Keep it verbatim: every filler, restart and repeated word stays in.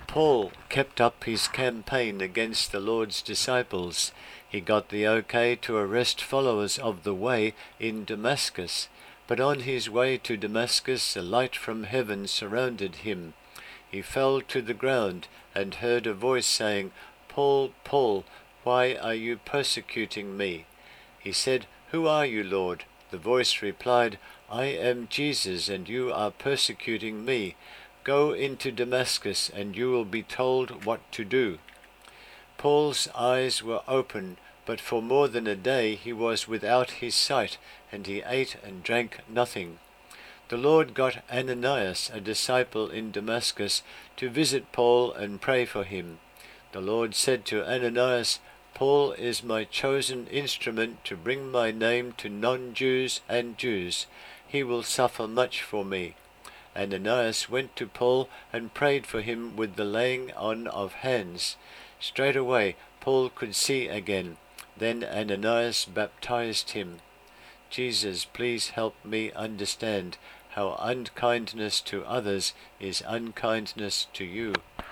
Paul kept up his campaign against the Lord's disciples. He got the okay to arrest followers of the Way in Damascus, but on his way to Damascus a light from heaven surrounded him. He fell to the ground and heard a voice saying, "Paul, Paul, why are you persecuting me?" He said, "Who are you, Lord?" The voice replied, "I am Jesus, and you are persecuting me. Go into Damascus, and you will be told what to do." Paul's eyes were open, but for more than a day he was without his sight, and he ate and drank nothing. The Lord got Ananias, a disciple in Damascus, to visit Paul and pray for him. The Lord said to Ananias, "Paul is my chosen instrument to bring my name to non-Jews and Jews. He will suffer much for me." Ananias went to Paul and prayed for him with the laying on of hands. Straightway Paul could see again. Then Ananias baptized him. Jesus, please help me understand how unkindness to others is unkindness to you.